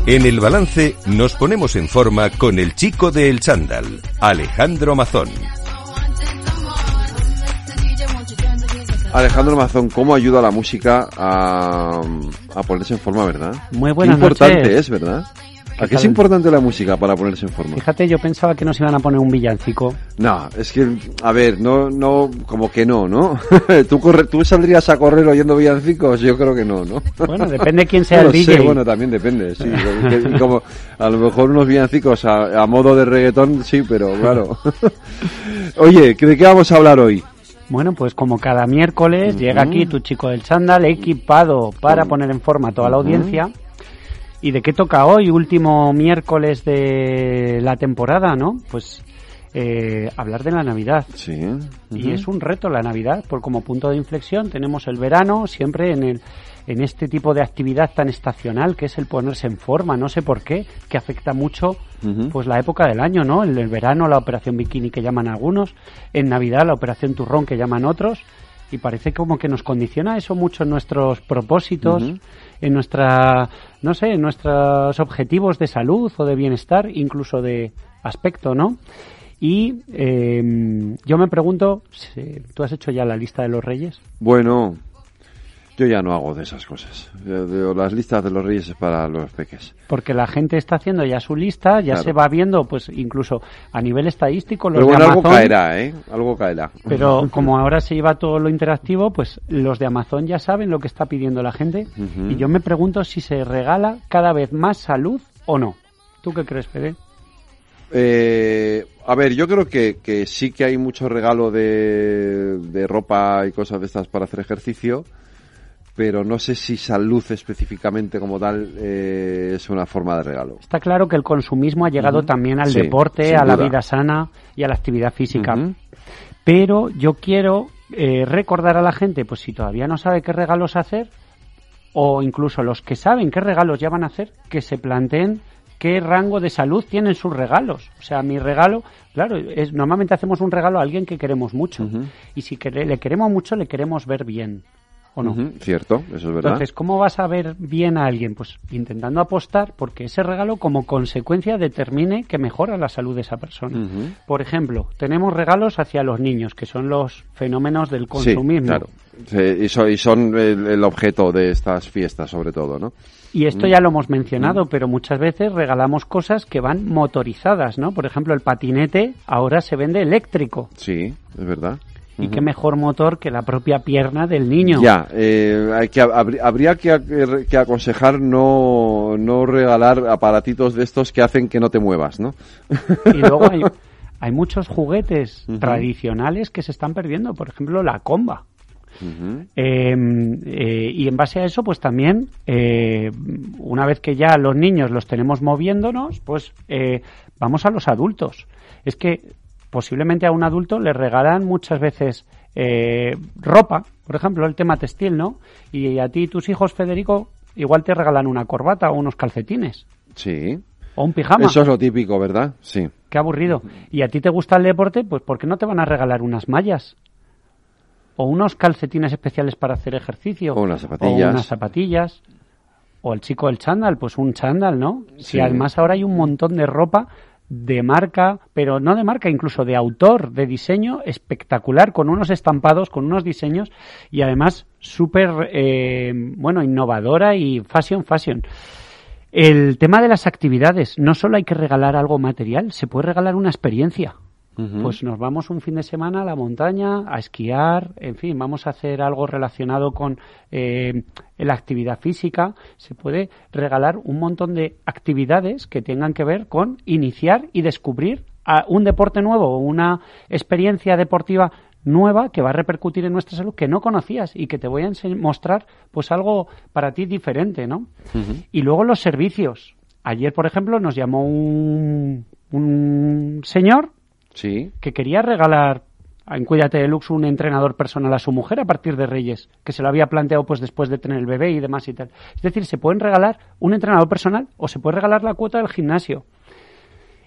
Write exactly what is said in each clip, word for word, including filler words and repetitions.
En el balance nos ponemos en forma con el chico de El Chándal, Alejandro Mazón. Alejandro Mazón, ¿cómo ayuda la música a, a ponerse en forma, verdad? Muy buenas noches. Qué importante noches. es, ¿verdad? ¿A qué es importante la música para ponerse en forma? Fíjate, yo pensaba que nos iban a poner un villancico. No, es que, a ver, no, no, como que no, ¿no? ¿Tú, corre, ¿Tú saldrías a correr oyendo villancicos? Yo creo que no, ¿no? Bueno, depende quién sea no el D J. Sé, bueno, también depende, sí. Que, como, a lo mejor unos villancicos a, a modo de reggaetón, sí, pero claro. Oye, ¿de qué vamos a hablar hoy? Bueno, pues como cada miércoles uh-huh. llega aquí tu chico del chándal equipado para uh-huh. poner en forma a toda la audiencia. ¿Y de qué toca hoy, último miércoles de la temporada, no? Pues eh, hablar de la Navidad. Sí. Uh-huh. Y es un reto la Navidad, porque como punto de inflexión tenemos el verano, siempre en el en este tipo de actividad tan estacional que es el ponerse en forma, no sé por qué, que afecta mucho uh-huh. pues la época del año, ¿no? En el verano la operación bikini que llaman algunos, en Navidad la operación turrón que llaman otros, y parece como que nos condiciona eso mucho en nuestros propósitos, uh-huh. en nuestra, no sé, en nuestros objetivos de salud o de bienestar, incluso de aspecto, ¿no? Y eh, yo me pregunto, ¿tú has hecho ya la lista de los Reyes? Bueno, yo ya no hago de esas cosas. Yo, yo, las listas de los Reyes es para los peques. Porque la gente está haciendo ya su lista, ya claro. se va viendo, pues incluso a nivel estadístico, los pero bueno, de Amazon. Algo caerá, ¿eh? Algo caerá. Pero como ahora se lleva todo lo interactivo, pues los de Amazon ya saben lo que está pidiendo la gente. Uh-huh. Y yo me pregunto si se regala cada vez más salud o no. ¿Tú qué crees, Fede? Eh, a ver, yo creo que, que sí que hay mucho regalo de, de ropa y cosas de estas para hacer ejercicio, pero no sé si salud específicamente como tal eh, es una forma de regalo. Está claro que el consumismo ha llegado uh-huh. también al sí, deporte, a la vida sana y a la actividad física. Uh-huh. Pero yo quiero eh, recordar a la gente, pues si todavía no sabe qué regalos hacer, o incluso los que saben qué regalos ya van a hacer, que se planteen qué rango de salud tienen sus regalos. O sea, mi regalo, claro, es normalmente hacemos un regalo a alguien que queremos mucho. Uh-huh. Y si que, le queremos mucho, le queremos ver bien. ¿O no? Uh-huh, cierto, eso es verdad. Entonces, ¿cómo vas a ver bien a alguien? Pues intentando apostar porque ese regalo como consecuencia determine que mejora la salud de esa persona. Uh-huh. Por ejemplo, tenemos regalos hacia los niños, que son los fenómenos del consumismo. Sí, claro. Sí, y, so, y son el, el objeto de estas fiestas, sobre todo, ¿no? Y esto ya lo hemos mencionado, mm. pero muchas veces regalamos cosas que van motorizadas, ¿no? Por ejemplo, el patinete ahora se vende eléctrico. Sí, es verdad. Y uh-huh. qué mejor motor que la propia pierna del niño. Ya, eh, hay que, habría, habría que, que aconsejar no, no regalar aparatitos de estos que hacen que no te muevas, ¿no? Y luego hay, hay muchos juguetes uh-huh. tradicionales que se están perdiendo, por ejemplo, la comba. Uh-huh. Eh, eh, y en base a eso, pues también, eh, una vez que ya los niños los tenemos moviéndonos, pues eh, vamos a los adultos. Es que posiblemente a un adulto le regalan muchas veces eh, ropa, por ejemplo, el tema textil, ¿no? Y a ti y tus hijos, Federico, igual te regalan una corbata o unos calcetines. Sí. O un pijama. Eso es lo típico, ¿verdad? Sí. Qué aburrido. Y a ti te gusta el deporte, pues ¿por qué no te van a regalar unas mallas? O unos calcetines especiales para hacer ejercicio. O unas zapatillas. O unas zapatillas. O el chico del chándal, pues un chándal, ¿no? Sí. Si además ahora hay un montón de ropa de marca, pero no de marca, incluso de autor, de diseño espectacular, con unos estampados, con unos diseños y además súper, eh, bueno, innovadora y fashion, fashion. El tema de las actividades, no solo hay que regalar algo material, se puede regalar una experiencia. Uh-huh. Pues nos vamos un fin de semana a la montaña, a esquiar, en fin, vamos a hacer algo relacionado con eh, la actividad física. Se puede regalar un montón de actividades que tengan que ver con iniciar y descubrir a un deporte nuevo, una experiencia deportiva nueva que va a repercutir en nuestra salud que no conocías y que te voy a ense- mostrar pues algo para ti diferente, ¿no? Uh-huh. Y luego los servicios. Ayer, por ejemplo, nos llamó un, un señor sí. que quería regalar en Cuídate Deluxe un entrenador personal a su mujer a partir de Reyes, que se lo había planteado pues después de tener el bebé y demás y tal. Es decir, se pueden regalar un entrenador personal o se puede regalar la cuota del gimnasio.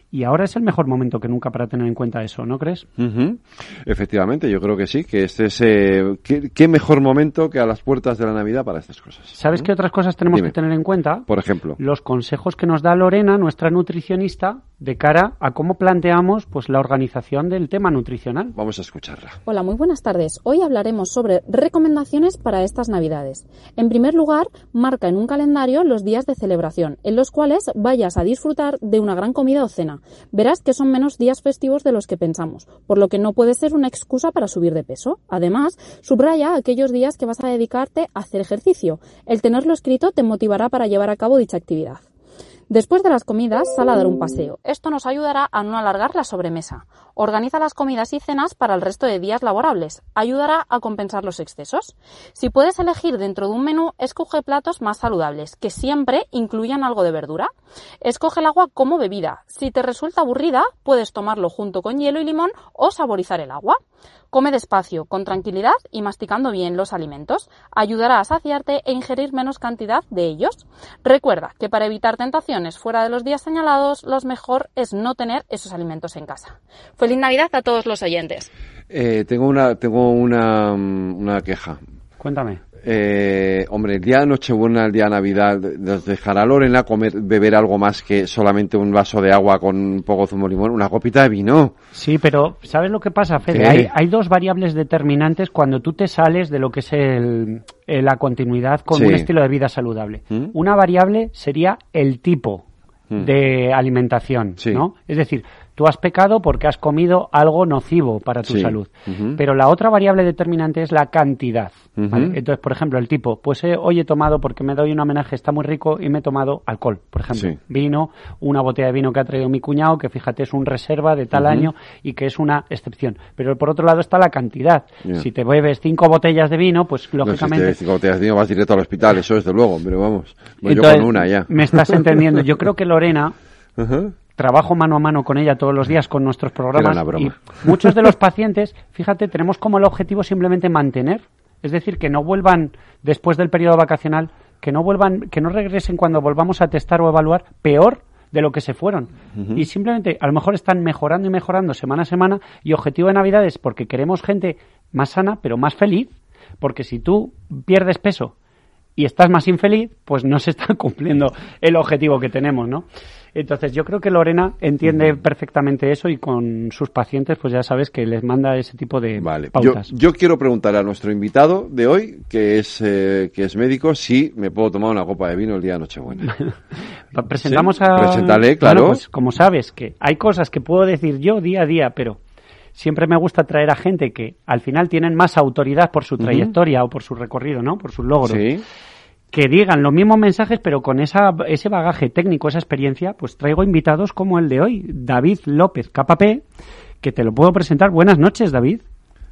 y ahora es el mejor momento que nunca para tener en cuenta eso, ¿no crees? Uh-huh. Efectivamente, yo creo que sí, que este es eh, ¿qué, qué mejor momento que a las puertas de la Navidad para estas cosas. ¿Sabes ¿Mm? qué otras cosas tenemos Dime. que tener en cuenta? Por ejemplo, Los consejos que nos da Lorena, nuestra nutricionista, de cara a cómo planteamos pues la organización del tema nutricional. Vamos a escucharla. Hola, muy buenas tardes. Hoy hablaremos sobre recomendaciones para estas Navidades. En primer lugar, marca en un calendario los días de celebración, en los cuales vayas a disfrutar de una gran comida o cena. Verás que son menos días festivos de los que pensamos, por lo que no puede ser una excusa para subir de peso. Además, subraya aquellos días que vas a dedicarte a hacer ejercicio. El tenerlo escrito te motivará para llevar a cabo dicha actividad. Después de las comidas, sal a dar un paseo. Esto nos ayudará a no alargar la sobremesa. Organiza las comidas y cenas para el resto de días laborables. Ayudará a compensar los excesos. Si puedes elegir dentro de un menú, escoge platos más saludables, que siempre incluyan algo de verdura. Escoge el agua como bebida. Si te resulta aburrida, puedes tomarlo junto con hielo y limón o saborizar el agua. Come despacio, con tranquilidad y masticando bien los alimentos. Ayudará a saciarte e ingerir menos cantidad de ellos. Recuerda que para evitar tentaciones fuera de los días señalados, lo mejor es no tener esos alimentos en casa. ¡Feliz Navidad a todos los oyentes! Eh, tengo una tengo una, una queja. Cuéntame. Eh, hombre, el día de Nochebuena, el día de Navidad, ¿nos dejará Lorena comer, beber algo más que solamente un vaso de agua con un poco de zumo de limón? Una copita de vino. Sí, pero ¿sabes lo que pasa, Fede? ¿Qué? Hay, hay dos variables determinantes cuando tú te sales de lo que es el, el- la continuidad con Sí. un estilo de vida saludable. ¿Mm? Una variable sería el tipo Mm. de alimentación, Sí. ¿no? Es decir, tú has pecado porque has comido algo nocivo para tu Sí. salud. Ujú. Pero la otra variable determinante es la cantidad. Ujú. ¿Vale? Entonces, por ejemplo, el tipo, pues eh, hoy he tomado, porque me doy un homenaje, está muy rico, y me he tomado alcohol, por ejemplo. Sí. Vino, una botella de vino que ha traído mi cuñado, que fíjate es un reserva de tal Ujú. año y que es una excepción. Pero por otro lado está la cantidad. Ya. Si te bebes cinco botellas de vino, pues No, si lógicamente... te cinco botellas de vino vas directo al hospital, eso desde luego, pero vamos, voy yo Entonces, con una ya. me estás entendiendo. Yo creo que Lorena... Ajá. Trabajo mano a mano con ella todos los días con nuestros programas. Era una broma. Y muchos de los pacientes, fíjate, tenemos como el objetivo simplemente mantener, es decir, que no vuelvan después del periodo vacacional, que no vuelvan, que no regresen cuando volvamos a testar o evaluar peor de lo que se fueron. Ujú. Y simplemente, a lo mejor están mejorando y mejorando semana a semana, y objetivo de Navidad es porque queremos gente más sana, pero más feliz, porque si tú pierdes peso y estás más infeliz, pues no se está cumpliendo el objetivo que tenemos, ¿no? Entonces yo creo que Lorena entiende perfectamente eso, y con sus pacientes pues ya sabes que les manda ese tipo de Vale, yo, pautas. yo quiero preguntar a nuestro invitado de hoy, que es eh, que es médico, si me puedo tomar una copa de vino el día de Nochebuena. Presentamos Sí, a... preséntale, claro. Bueno, pues como sabes que hay cosas que puedo decir yo día a día, pero siempre me gusta traer a gente que al final tienen más autoridad por su Ujú. trayectoria o por su recorrido, ¿no? Por sus logros. Sí. Que digan los mismos mensajes, pero con esa, ese bagaje técnico, esa experiencia, pues traigo invitados como el de hoy, David López, K P, que te lo puedo presentar. Buenas noches, David.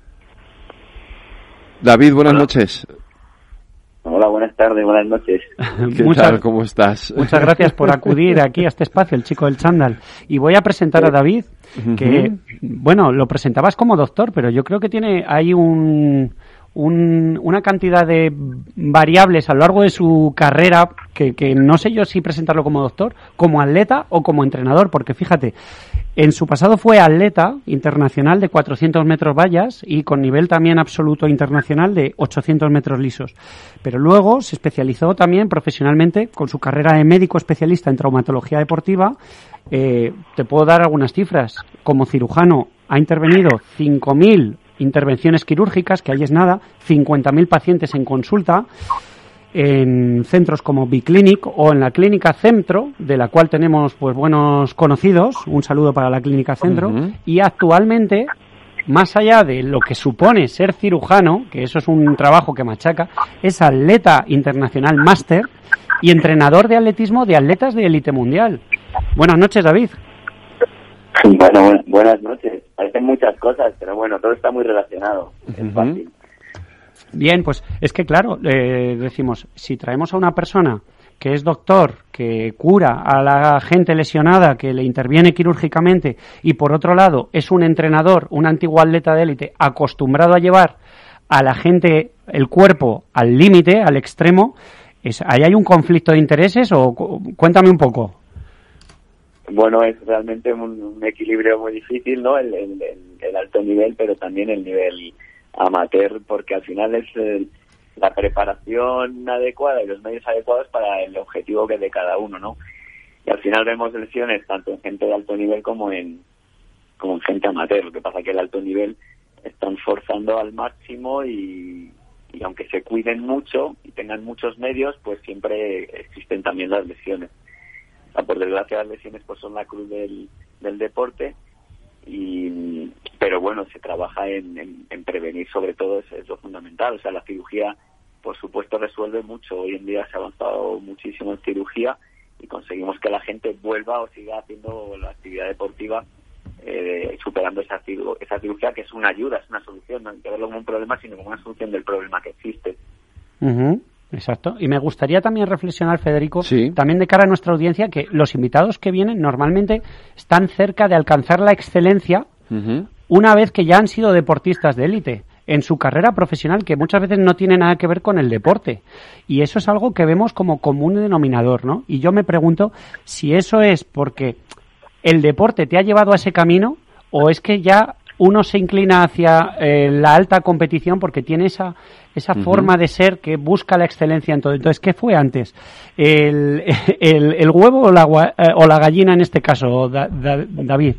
David, buenas Hola. noches. Hola, buenas tardes, buenas noches. ¿Qué Muchas- tal? ¿Cómo estás? Muchas gracias por acudir aquí a este espacio, el chico del chándal. Y voy a presentar a David, que, Ujú. bueno, lo presentabas como doctor, pero yo creo que tiene hay un, un- una cantidad de variables a lo largo de su carrera que, que no sé yo si presentarlo como doctor, como atleta o como entrenador, porque fíjate, en su pasado fue atleta internacional de cuatrocientos metros vallas y con nivel también absoluto internacional de ochocientos metros lisos. Pero luego se especializó también profesionalmente con su carrera de médico especialista en traumatología deportiva. Eh, te puedo dar algunas cifras. Como cirujano ha intervenido cinco mil intervenciones quirúrgicas, que ahí es nada, cincuenta mil pacientes en consulta, en centros como Biclinic o en la Clínica Centro, de la cual tenemos pues buenos conocidos, un saludo para la Clínica Centro, Ujú. y actualmente, más allá de lo que supone ser cirujano, que eso es un trabajo que machaca, es atleta internacional máster y entrenador de atletismo de atletas de élite mundial. Buenas noches, David. Bueno, bu- buenas noches. Parecen muchas cosas, pero bueno, todo está muy relacionado. Es Ujú. fácil. Bien, pues es que claro, eh, decimos, si traemos a una persona que es doctor, que cura a la gente lesionada, que le interviene quirúrgicamente, y por otro lado es un entrenador, un antiguo atleta de élite, acostumbrado a llevar a la gente el cuerpo al límite, al extremo, es, ¿ahí hay un conflicto de intereses o cu- cuéntame un poco? bueno, es realmente un, un equilibrio muy difícil, ¿no? El, el, el alto nivel, pero también el nivel amateur, porque al final es el, la preparación adecuada y los medios adecuados para el objetivo que es de cada uno, ¿no? Y al final vemos lesiones tanto en gente de alto nivel como en como en gente amateur. Lo que pasa es que el alto nivel están forzando al máximo y, y aunque se cuiden mucho y tengan muchos medios, pues siempre existen también las lesiones. O sea, por desgracia las lesiones pues son la cruz del, del deporte, y pero bueno, se trabaja en, en, en prevenir, sobre todo, es, es lo fundamental. O sea, la cirugía, por supuesto, resuelve mucho. Hoy en día se ha avanzado muchísimo en cirugía y conseguimos que la gente vuelva o siga haciendo la actividad deportiva, eh, superando esa, esa cirugía, que es una ayuda, es una solución. No hay que verlo como un problema, sino como una solución del problema que existe. Uh-huh. Exacto. Y me gustaría también reflexionar, Federico, sí. también de cara a nuestra audiencia, que los invitados que vienen normalmente están cerca de alcanzar la excelencia uh-huh. una vez que ya han sido deportistas de élite en su carrera profesional, que muchas veces no tiene nada que ver con el deporte. Y eso es algo que vemos como común denominador, ¿no? Y yo me pregunto si eso es porque el deporte te ha llevado a ese camino, o es que ya uno se inclina hacia eh, la alta competición porque tiene esa esa uh-huh. forma de ser que busca la excelencia en todo. Entonces, ¿qué fue antes? ¿El, el, el huevo o la, o la gallina en este caso, da, da, David?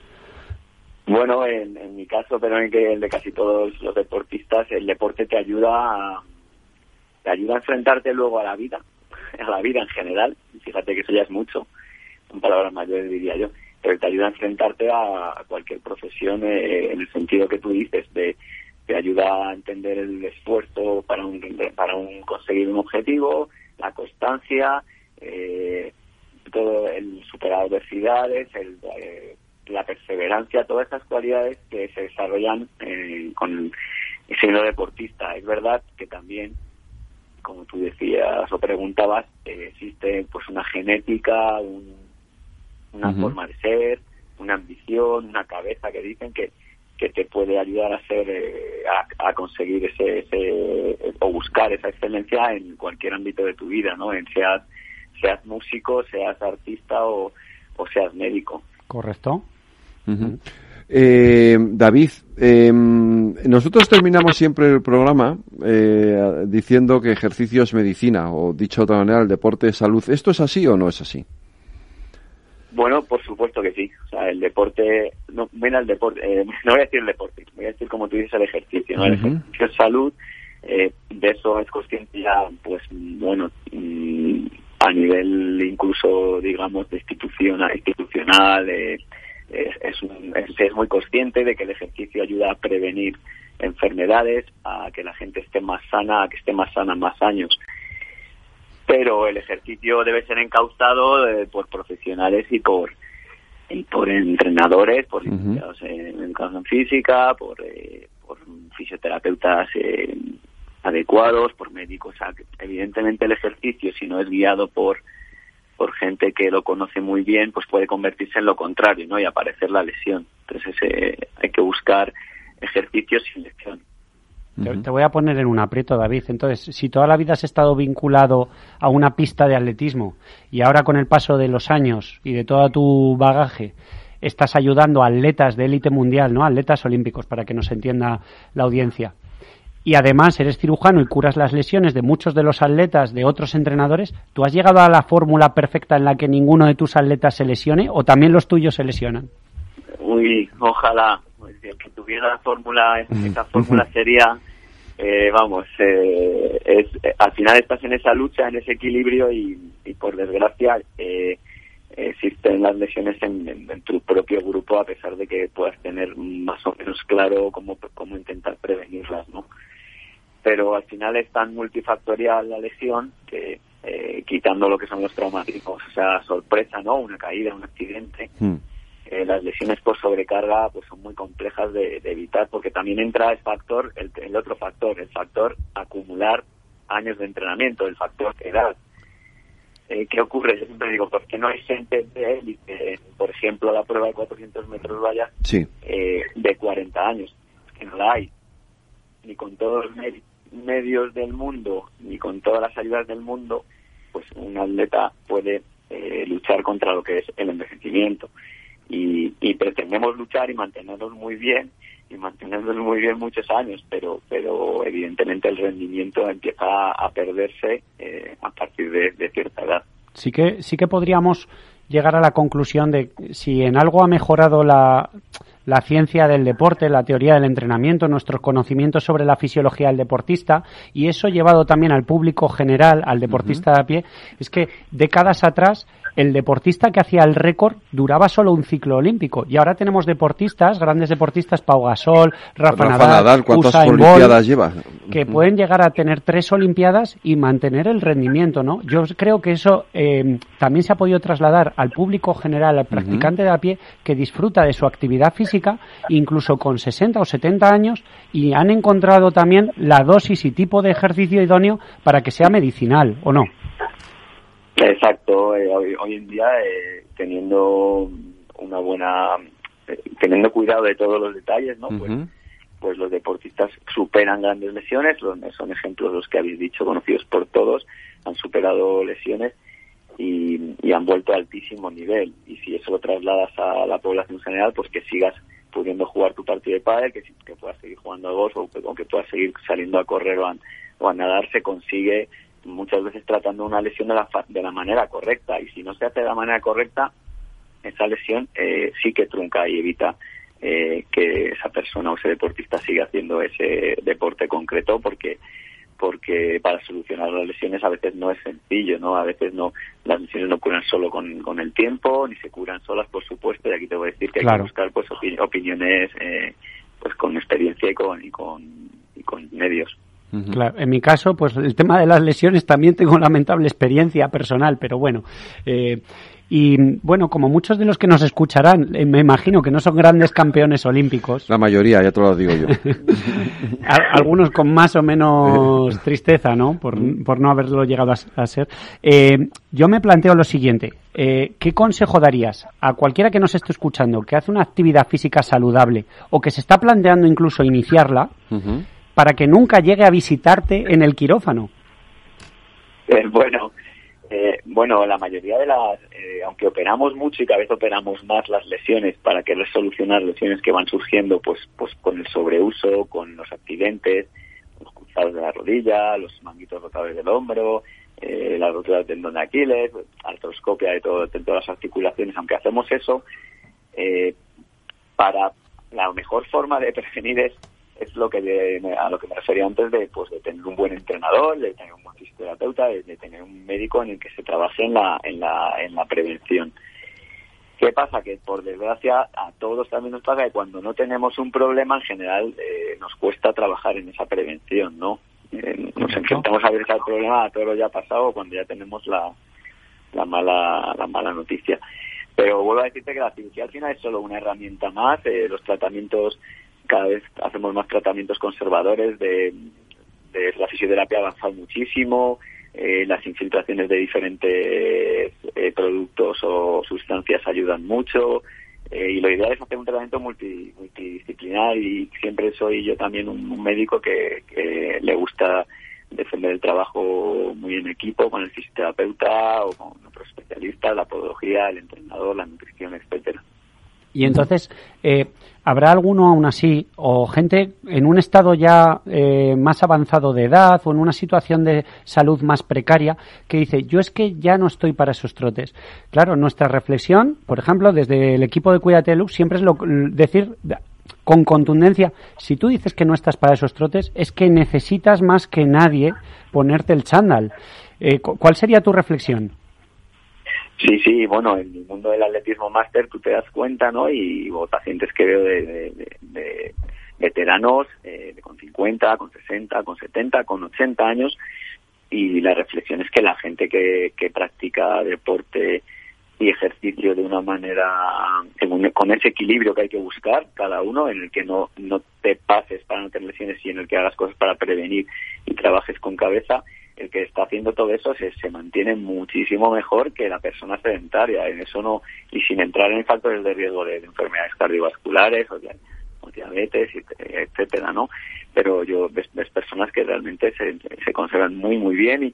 Bueno, en, en mi caso, pero en que el de casi todos los deportistas, el deporte te ayuda a, te ayuda a enfrentarte luego a la vida, a la vida en general. Fíjate que eso ya es mucho, son palabras mayores, diría yo, pero te ayuda a enfrentarte a cualquier profesión eh, en el sentido que tú dices, de te ayuda a entender el esfuerzo para un para un conseguir un objetivo, la constancia, eh, todo el superar adversidades, el, eh, la perseverancia, todas esas cualidades que se desarrollan eh, con siendo deportista. Es verdad que también, como tú decías o preguntabas, eh, existe pues una genética, un, una uh-huh. forma de ser, una ambición, una cabeza que dicen que que te puede ayudar a hacer eh, a, a conseguir ese, ese o buscar esa excelencia en cualquier ámbito de tu vida, ¿no? En seas seas músico, seas artista o, o seas médico. Correcto. Uh-huh. Eh, David, eh, nosotros terminamos siempre el programa eh, diciendo que ejercicio es medicina, o dicho de otra manera, el deporte es salud. ¿Esto es así o no es así? Bueno, por supuesto que sí. O sea, el deporte, no, mira el deporte, eh, no voy a decir el deporte, voy a decir, como tú dices, el ejercicio, ¿no? Uh-huh. El ejercicio es salud, eh, de eso es consciente ya, pues, bueno, mmm, a nivel incluso, digamos, de institucional, institucional eh, es, es, un, es, es muy consciente de que el ejercicio ayuda a prevenir enfermedades, a que la gente esté más sana, a que esté más sana más años. Pero el ejercicio debe ser encauzado eh, por profesionales y por y por entrenadores, por licenciados uh-huh. en educación física, por, eh, por fisioterapeutas eh, adecuados, por médicos. O sea, evidentemente el ejercicio, si no es guiado por por gente que lo conoce muy bien, pues puede convertirse en lo contrario, ¿no? Y aparecer la lesión. Entonces eh, hay que buscar ejercicios sin lesión. Te, te voy a poner en un aprieto, David. Entonces, si toda la vida has estado vinculado a una pista de atletismo y ahora con el paso de los años y de todo tu bagaje estás ayudando a atletas de élite mundial, ¿no? Atletas olímpicos, para que nos entienda la audiencia. Y además eres cirujano y curas las lesiones de muchos de los atletas, de otros entrenadores, ¿tú has llegado a la fórmula perfecta en la que ninguno de tus atletas se lesione o también los tuyos se lesionan? Uy, ojalá. El que tuviera la fórmula, esa fórmula sería, eh, vamos, eh, es, eh, al final estás en esa lucha, en ese equilibrio y, y por desgracia eh, existen las lesiones en, en, en tu propio grupo, a pesar de que puedas tener más o menos claro cómo, cómo intentar prevenirlas, ¿no? Pero al final es tan multifactorial la lesión que eh, quitando lo que son los traumatismos, o sea, sorpresa, ¿no? Una caída, un accidente. Mm. Eh, las lesiones por sobrecarga pues son muy complejas de, de evitar, porque también entra el factor, el, el otro factor, el factor acumular años de entrenamiento, el factor edad. Eh, ¿Qué ocurre? Yo siempre digo, ¿por qué no hay gente de élite, por ejemplo, la prueba de cuatrocientos metros vallas, sí. eh, de cuarenta años? Es que no la hay. Ni con todos los med- medios del mundo, ni con todas las ayudas del mundo, pues un atleta puede eh, luchar contra lo que es el envejecimiento. Y, y pretendemos luchar y mantenernos muy bien, y mantenernos muy bien muchos años, pero pero evidentemente el rendimiento empieza a, a perderse eh, a partir de, de cierta edad. Sí que, sí que podríamos llegar a la conclusión de si en algo ha mejorado la, la ciencia del deporte, la teoría del entrenamiento, nuestros conocimientos sobre la fisiología del deportista, y eso llevado también al público general, al deportista uh-huh. de a pie, es que décadas atrás el deportista que hacía el récord duraba solo un ciclo olímpico, y ahora tenemos deportistas, grandes deportistas, Pau Gasol, Rafa, Rafa Nadal, Nadal ¿cuántas Usain olimpiadas Bolt, lleva? Que pueden llegar a tener tres olimpiadas y mantener el rendimiento, ¿no? Yo creo que eso eh, también se ha podido trasladar al público general, al practicante uh-huh. de a pie, que disfruta de su actividad física, incluso con sesenta o setenta años, y han encontrado también la dosis y tipo de ejercicio idóneo para que sea medicinal, ¿o no? Exacto, eh, hoy, hoy en día eh, teniendo una buena, eh, teniendo cuidado de todos los detalles, ¿no? Uh-huh. Pues, pues los deportistas superan grandes lesiones, son ejemplos los que habéis dicho, conocidos por todos, han superado lesiones y, y han vuelto a altísimo nivel. Y si eso lo trasladas a la población general, pues que sigas pudiendo jugar tu partido de pádel, que, que puedas seguir jugando al golf o que, o que puedas seguir saliendo a correr o a, o a nadar, se consigue muchas veces tratando una lesión de la, de la manera correcta, y si no se hace de la manera correcta, esa lesión eh, sí que trunca y evita eh, que esa persona o ese deportista siga haciendo ese deporte concreto, porque porque para solucionar las lesiones a veces no es sencillo, ¿no? A veces no, las lesiones no curan solo con, con el tiempo, ni se curan solas, por supuesto, y aquí te voy a decir que hay claro. que buscar pues opi- opiniones eh, pues con experiencia y con, y con, y con medios. Claro, en mi caso, pues el tema de las lesiones también tengo lamentable experiencia personal, pero bueno, eh, y bueno, como muchos de los que nos escucharán, eh, me imagino que no son grandes campeones olímpicos. La mayoría, ya te lo digo yo. Algunos con más o menos tristeza, ¿no? Por, por no haberlo llegado a, a ser. Eh, yo me planteo lo siguiente, eh, ¿qué consejo darías a cualquiera que nos esté escuchando, que hace una actividad física saludable o que se está planteando incluso iniciarla, uh-huh. para que nunca llegue a visitarte en el quirófano? Eh, bueno, eh, bueno, la mayoría de las, eh, aunque operamos mucho y cada vez operamos más las lesiones para querer solucionar lesiones que van surgiendo, pues, pues con el sobreuso, con los accidentes, los cruzados de la rodilla, los manguitos rotables del hombro, eh, la rotura del tendón de Aquiles, artroscopia de, todo, de todas las articulaciones, aunque hacemos eso, eh, para la mejor forma de prevenir es es lo que de, a lo que me refería antes de pues de tener un buen entrenador, de tener un buen fisioterapeuta, de, de tener un médico en el que se trabaje en la en la en la prevención. ¿Qué pasa? Que por desgracia a todos también nos pasa que cuando no tenemos un problema en general eh, nos cuesta trabajar en esa prevención, ¿no? Eh, nos enfrentamos a ver ese problema a todo lo ya pasado cuando ya tenemos la la mala la mala noticia. Pero vuelvo a decirte que la cirugía al final es solo una herramienta más, eh, los tratamientos cada vez hacemos más tratamientos conservadores, de, de la fisioterapia ha avanzado muchísimo, eh, las infiltraciones de diferentes eh, productos o sustancias ayudan mucho, eh, y lo ideal es hacer un tratamiento multi, multidisciplinar, y siempre soy yo también un, un médico que, que le gusta defender el trabajo muy en equipo con el fisioterapeuta o con otros especialistas, la podología, el entrenador, la nutrición, etcétera. Y entonces, eh, ¿habrá alguno aún así, o gente en un estado ya eh, más avanzado de edad o en una situación de salud más precaria que dice, yo es que ya no estoy para esos trotes? Claro, nuestra reflexión, por ejemplo, desde el equipo de Cuídate Lux, siempre es lo, decir con contundencia, si tú dices que no estás para esos trotes, es que necesitas más que nadie ponerte el chándal. Eh, ¿Cuál sería tu reflexión? Sí, sí, bueno, en el mundo del atletismo máster tú te das cuenta, ¿no? Y o pacientes que veo de, de, de, de veteranos eh, con cincuenta, con sesenta, con setenta, con ochenta años, y la reflexión es que la gente que, que practica deporte y ejercicio de una manera, con ese equilibrio que hay que buscar cada uno, en el que no, no te pases para no tener lesiones y en el que hagas cosas para prevenir y trabajes con cabeza, el que está haciendo todo eso se, se mantiene muchísimo mejor que la persona sedentaria. En eso no, y sin entrar en factores de riesgo de, de enfermedades cardiovasculares o, de, o diabetes, etcétera, ¿no? Pero yo ves, ves personas que realmente se, se conservan muy muy bien y,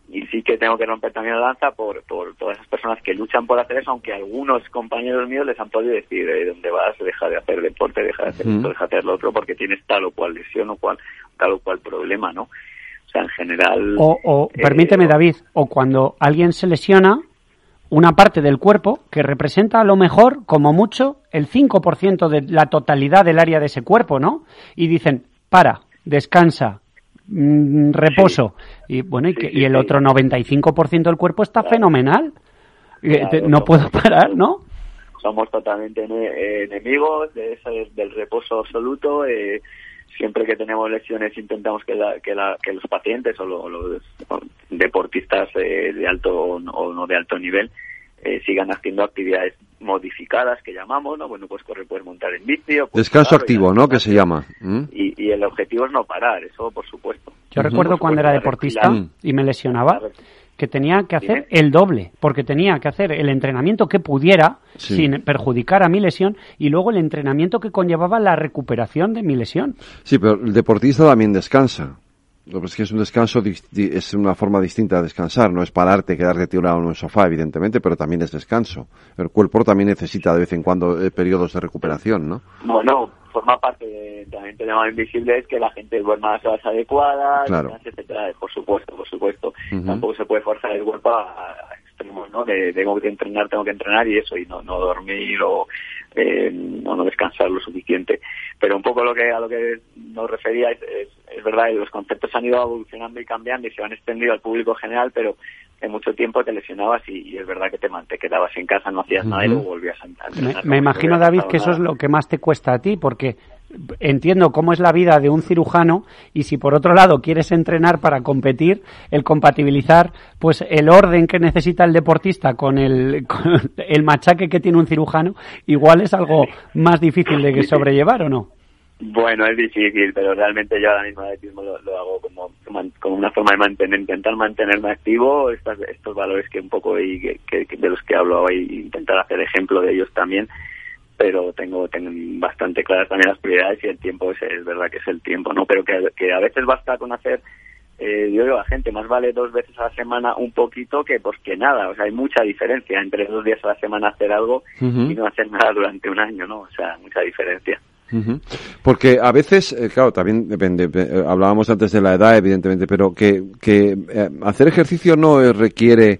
y sí que tengo que romper también la lanza por, por todas esas personas que luchan por hacer eso, aunque algunos compañeros míos les han podido decir, eh, ¿dónde vas? Deja de hacer deporte, deja de hacer esto, deja de hacer lo otro, porque tienes tal o cual lesión o cual, tal o cual problema, ¿no? O sea, en general... O, o eh, permíteme, David, o cuando alguien se lesiona, una parte del cuerpo que representa a lo mejor, como mucho, el cinco por ciento de la totalidad del área de ese cuerpo, ¿no? Y dicen, para, descansa, mmm, reposo. Sí. Y bueno, y, sí, que, sí, y el sí. otro noventa y cinco por ciento del cuerpo está claro. fenomenal. Claro, no puedo parar, ¿no? Somos totalmente enemigos de ese, del reposo absoluto. Eh, siempre que tenemos lesiones intentamos que, la, que, la, que los pacientes o los, los deportistas eh, de alto o no de alto nivel eh, sigan haciendo actividades modificadas que llamamos, ¿no? Bueno, pues correr, puedes montar en bici. O Descanso parar, activo, ¿no? Que se llama. ¿Mm? Y, y el objetivo es no parar, eso por supuesto. Yo uh-huh. recuerdo cuando era deportista y me lesionaba, que tenía que hacer el doble, porque tenía que hacer el entrenamiento que pudiera, sí. sin perjudicar a mi lesión, y luego el entrenamiento que conllevaba la recuperación de mi lesión. Sí, pero el deportista también descansa. Lo que es que es un descanso, es una forma distinta de descansar, no es pararte, quedarte tirado en un sofá, evidentemente, pero también es descanso. El cuerpo también necesita de vez en cuando eh, periodos de recuperación, ¿no? Bueno, forma parte de, también tenemos invisible es que la gente duerma las horas adecuadas, claro. etcétera. Por supuesto, por supuesto. Uh-huh. Tampoco se puede forzar el cuerpo a, a extremos, ¿no? De, de tengo que entrenar, tengo que entrenar y eso, y no, no dormir o, eh, o no descansar lo suficiente. Pero un poco lo que a lo que nos refería es, es, es verdad, los conceptos han ido evolucionando y cambiando y se han extendido al público general, pero en mucho tiempo te lesionabas y, y es verdad que te, te quedabas en casa, no hacías uh-huh. nada y luego volvías a entrenar. Me, me imagino, David, que eso es lo que más te cuesta a ti, porque entiendo cómo es la vida de un cirujano y si por otro lado quieres entrenar para competir, el compatibilizar pues el orden que necesita el deportista con el, con el machaque que tiene un cirujano, igual es algo más difícil de sobrellevar, ¿o no? Bueno, es difícil, pero realmente yo ahora mismo el atletismo lo, lo hago como, como una forma de mantener, intentar mantenerme activo, estas, estos valores que un poco y que, que de los que hablo y intentar hacer ejemplo de ellos también, pero tengo, tengo bastante claras también las prioridades y el tiempo es, es verdad que es el tiempo, ¿no? Pero que, que a veces basta con hacer, eh, yo digo a la gente, más vale dos veces a la semana un poquito que pues que nada, o sea, hay mucha diferencia entre dos días a la semana hacer algo uh-huh. y no hacer nada durante un año, ¿no? O sea, mucha diferencia. Uh-huh. Porque a veces, eh, claro, también depende, eh, hablábamos antes de la edad, evidentemente, pero que, que eh, hacer ejercicio no eh, requiere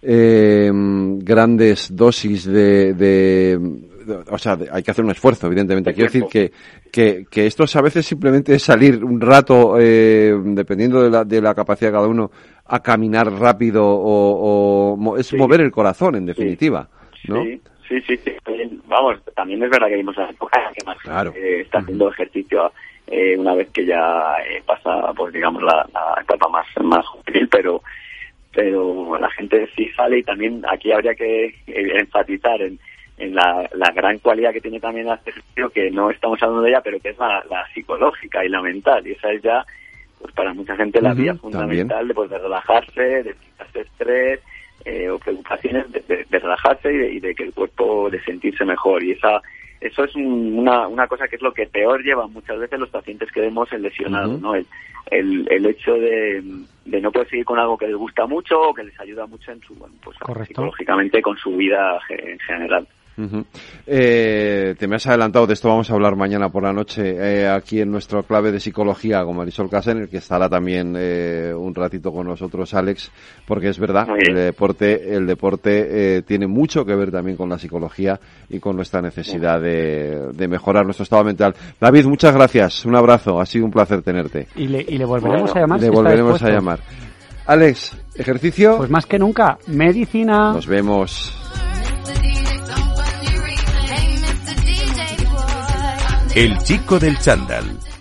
eh, grandes dosis de, de, de, o sea, de, hay que hacer un esfuerzo, evidentemente. El Quiero tiempo. decir que, que, que esto a veces simplemente es salir un rato, eh, dependiendo de la, de la capacidad de cada uno, a caminar rápido o, o es sí. mover el corazón, en definitiva, sí. ¿no? Sí. Sí, sí, sí. Vamos, también es verdad que vimos la época en la que más claro. eh, está haciendo ejercicio eh, una vez que ya eh, pasa, pues digamos, la, la etapa más más juvenil, pero pero la gente sí sale y también aquí habría que eh, enfatizar en, en la, la gran cualidad que tiene también el ejercicio, que no estamos hablando de ella, pero que es la, la psicológica y la mental, y esa es ya, pues para mucha gente la uh-huh, vía fundamental también. de, pues, de relajarse, de quitarse estrés, Eh, o preocupaciones de, de, de relajarse y de, y de que el cuerpo de sentirse mejor, y esa eso es un, una una cosa que es lo que peor llevan muchas veces los pacientes que vemos en lesionados, uh-huh. ¿no? El, el el hecho de, de no poder seguir con algo que les gusta mucho o que les ayuda mucho en su, bueno, pues psicológicamente con su vida en general. Uh-huh. Eh, te me has adelantado, de esto vamos a hablar mañana por la noche eh, aquí en nuestro clave de psicología con Marisol Casa, en el que estará también eh, un ratito con nosotros Alex, porque es verdad, el deporte el deporte eh, tiene mucho que ver también con la psicología y con nuestra necesidad de, de mejorar nuestro estado mental. David, muchas gracias, un abrazo, ha sido un placer tenerte. Y le, y le volveremos bueno, a llamar. Le si volveremos a llamar. Alex, ¿ejercicio? Pues más que nunca, medicina. Nos vemos. El chico del chándal.